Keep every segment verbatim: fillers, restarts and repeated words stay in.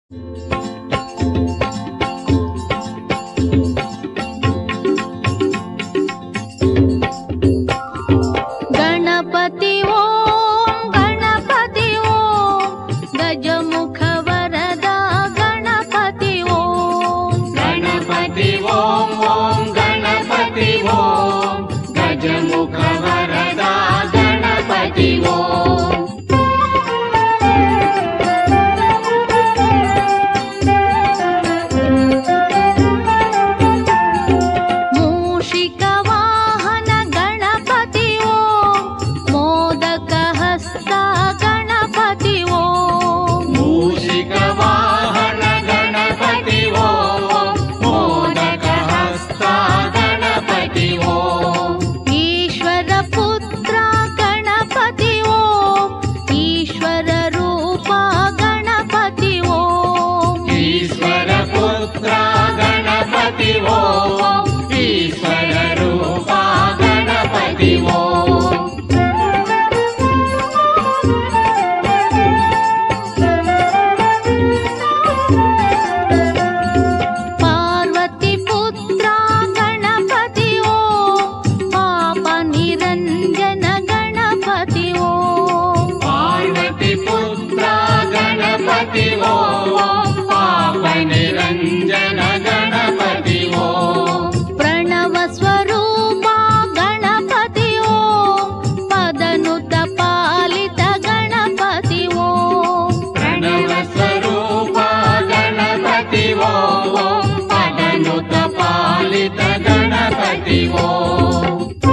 ಗಣಪತಿ ಓಂ ಗಣಪತಿ ಓಂ ಗಜಮುಖ ವರದ ಗಣಪತಿ ಓಂ ಗಣಪತಿ ಓಂ ಓಂ ಗಣಪತಿ ಓಂ ಗಜಮುಖ ವರದ ಗಣಪತಿ ಓಂ ಮೂಷಿಕ ವಾಹನ ಗಣಪತಿ ಓಂ ಮೋದಕ ಹಸ್ತ ಗಣಪತಿ ಓಂ ಮೂಷಿಕ ವಾಹನ ಗಣಪತಿ ಓಂ ಮೋದಕ ಹಸ್ತ ಗಣಪತಿ ಓಂ ಈಶ್ವರ ಪುತ್ರ ಗಣಪತಿ ಓಂ ಈಶ್ವರ ರೂಪ ಗಣಪತಿ ಓಂ ಈಶ್ವರ ಪುತ್ರ ಗಣಪತಿ ಓಂ ಈಶ್ವರ ರೂಪ ಗಣಪತಿ ಓಂ ಪಾರ್ವತಿ ಪುತ್ರ ಗಣಪತಿ ಓಂ ಪಾಪ ನಿರಂಜನ ಗಣಪತಿ ಓಂ ಪಾರ್ವತಿ ಪುತ್ರ ಗಣಪತಿ ಓಂ ಪಾಪ ನಿರಂಜನ ಗಣಪತಿ ಓಂ ಪ್ರಣವ ಸ್ವರೂಪ ಗಣಪತಿ ಓಂ ಪದನುತ ಪಾಲಿತ ಗಣಪತಿ ಓಂ ಪ್ರಣವ ಸ್ವರೂಪ ಗಣಪತಿ ಓಂ ಪದನುತ ಪಾಲಿತ ಗಣಪತಿ ಓಂ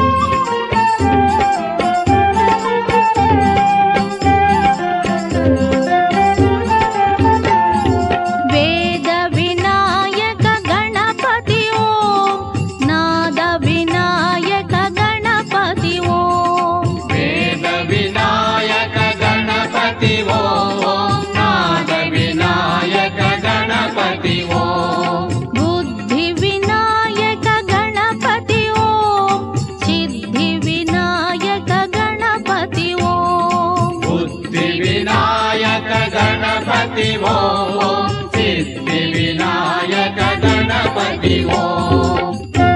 ವೇದ ವಿನಾಯಕ ಗಣಪತಿ ಓಂ ನಾದ ವಿನಾಯಕ ಗಣಪತಿ ಓಂ ವೇದ ವಿನಾಯಕ ಗಣಪತಿ ಓಂ ನಾದ ವಿನಾಯಕ ಗಣಪತಿ ಓಂ ಬುದ್ಧಿ ವಿನಾಯಕ ಗಣಪತಿ ಓಂ ಸಿದ್ಧಿ ವಿನಾಯಕ ಗಣಪತಿ ಓಂ ಬುದ್ಧಿ ವಿನಾಯಕ ಗಣಪತಿ ಓಂ ಸಿದ್ಧಿ ವಿನಾಯಕ ಗಣಪತಿ ಓಂ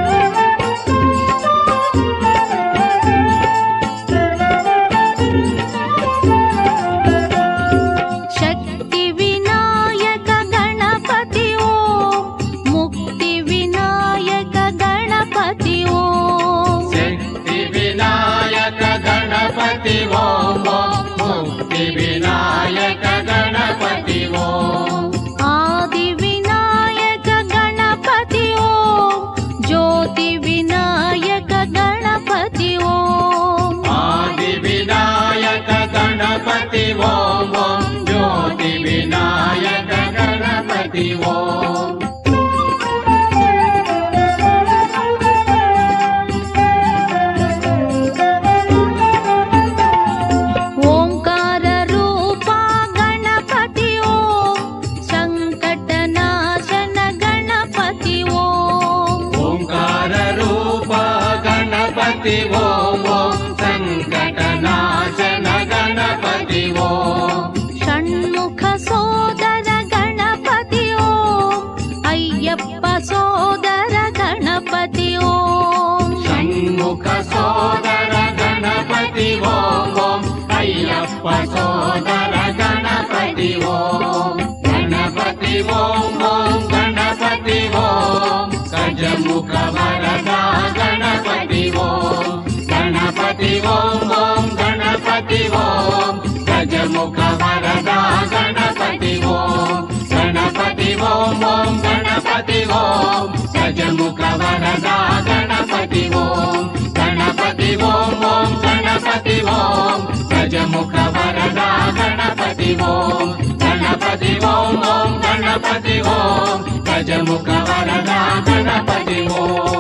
ಶಕ್ತಿ ವಿನಾಯಕ ಗಣಪತಿ ಓಂ ಮುಕ್ತಿ ವಿನಾಯಕ ಗಣಪತಿ ಓಂ ಶಕ್ತಿ ವಿನಾಯಕ ಗಣಪತಿ ಓಂ ಮುಕ್ತಿ ವಿನಾಯಕ ಗಣಪತಿ ಓಂ ಆದಿ ವಿನಾಯಕ ಗಣಪತಿ ಓಂ ಜ್ಯೋತಿ ವಿನಾಯಕ ಗಣಪತಿ ಓಂ ಆದಿ ವಿನಾಯಕ ಗಣಪತಿ ಓಂ ಜ್ಯೋತಿ ವಿನಾಯಕ ಗಣಪತಿ ಓಂ ಓಂಕಾರ ರೂಪ ಗಣಪತಿ ಓಂ ಸಂಕಟನಾಶನ ಗಣಪತಿ ಓಂ ಓಂಕಾರ ರೂಪ ಗಣಪತಿ ಓಂ ಸಂಕಟನಾಶನ ಗಣಪತಿ ಓಂ ಷಣ್ಮುಖ ಸೋದರ ಗಣಪತಿ ಓಂ ಅಯ್ಯಪ್ಪ ಸೋದರ ಗಣಪತಿ ಓಂ ಷಣ್ಮುಖ ಸೋದರ ಗಣಪತಿ ಓಂ ಅಯ್ಯಪ್ಪ ಸೋದರ ಗಣಪತಿ ಓಂ ಗಣಪತಿ ಓಂ ಓಂ ಗಣಪತಿ ಓಂ ಗಜಮುಖ ವರದ ಗಣಪತಿ ಓಂ ಗಣಪತಿ ಓಂ ಓಂ ಗಣಪತಿ ಓಂ ಗಜಮುಖ ವರದ ಗಣಪತಿ ಓಂ ಗಣಪತಿ ಓಂ ಓಂ ಗಣಪತಿ ಓಂ ಗಜಮುಖ ವರದ ಗಣಪತಿ ಓಂ ಗಣಪತಿ ಓಂ ಓಂ ಗಣಪತಿ ಓಂ ಗಜಮುಖ ವರದ ಗಣಪತಿ ಓಂ ಗಣಪತಿ ಓಂ ಓಂ ಗಣಪತಿ ಓಂ ಗಜಮುಖ ವರದ ಗಣಪತಿ ಓಂ